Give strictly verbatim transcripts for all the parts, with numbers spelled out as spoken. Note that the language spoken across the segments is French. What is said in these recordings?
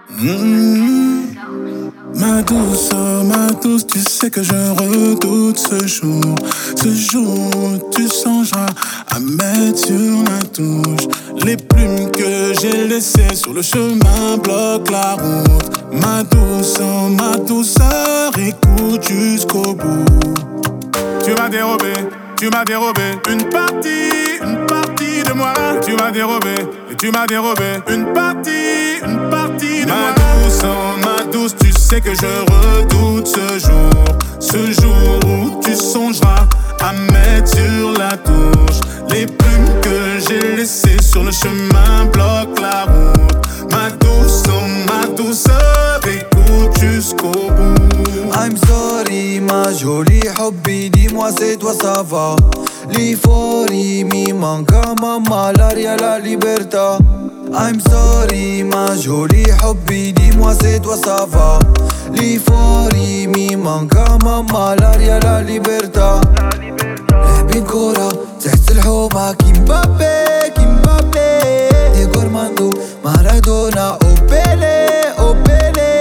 Mmh. Ma douce, oh, ma douce, tu sais que je redoute ce jour. Ce jour où tu songeras à mettre sur la touche. Les plumes que j'ai laissées sur le chemin bloquent la route. Ma douce, oh, ma douceur, écoute jusqu'au bout. Tu m'as dérobé, tu m'as dérobé une partie, une partie de moi. Tu m'as dérobé, et tu m'as dérobé une partie, une partie de ma moi. Ma douce, oh ma douce, tu sais que je redoute ce jour. Ce jour où tu songeras à mettre sur la touche. Les plumes que j'ai laissées sur le chemin bloquent la route. Ma douce, oh ma douceur, écoute jusqu'au bout. I'm sorry ma jolie hobby, dis-moi c'est toi ça va. Lì fuori mi manca mamma, l'aria, la libertà. I'm sorry ma jolie hobby, dis-moi c'est toi ça va. Lì fuori mi manca mamma, l'aria, la libertà. احبي الكورة تحت الحومة كيمبابي كيمبابي دييغو أرماندو مارادونا او بيلي او بيلي.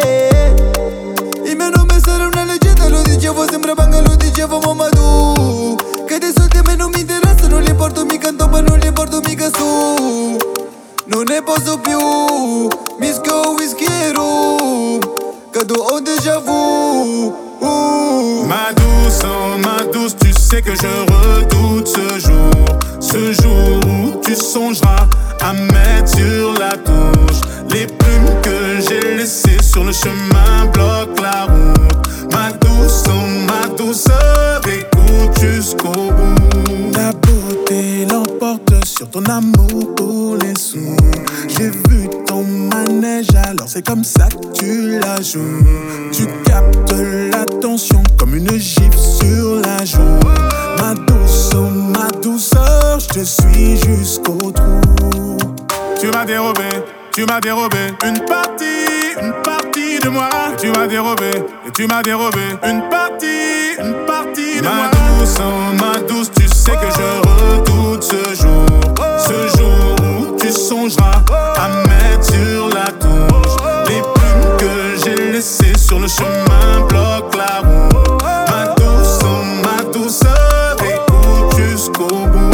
I miei non mi sarà una leggenda, lo dicevo sembra banga, lo dicevo mamma tu. Che dei soldi a me non mi interessano, li porto mi canto ma non li porto mica su. Non ne posso più, mischio whisky e rum, cado ho déjà vu. uh. Ma douce, oh ma douce, tu sais que je redoute ce jour. Ce jour où tu songeras à mettre sur la touche. Les plumes que j'ai laissées sur le chemin bloquent la route. Ma douce, oh ma douceur, écoute jusqu'au bout. Ta beauté l'emporte sur ton amour pour les sous. J'ai vu ton manège, alors c'est comme ça que tu la joues. Tu captes l'attention comme une gifle sur la joue. Ma douce, oh ma douceur, je te suis jusqu'au trou. Tu m'as dérobé, tu m'as dérobé une partie, une partie de moi. Tu m'as dérobé, et tu m'as dérobé une partie, une partie de ma moi. Ma douce, oh ma douce, tu sais que je redoute ce jour. Ce jour où tu songeras à mettre sur la touche. Les plumes que j'ai laissées sur le chemin bloquent la route. Ma douce, oh ma douceur, écoute jusqu'au bout.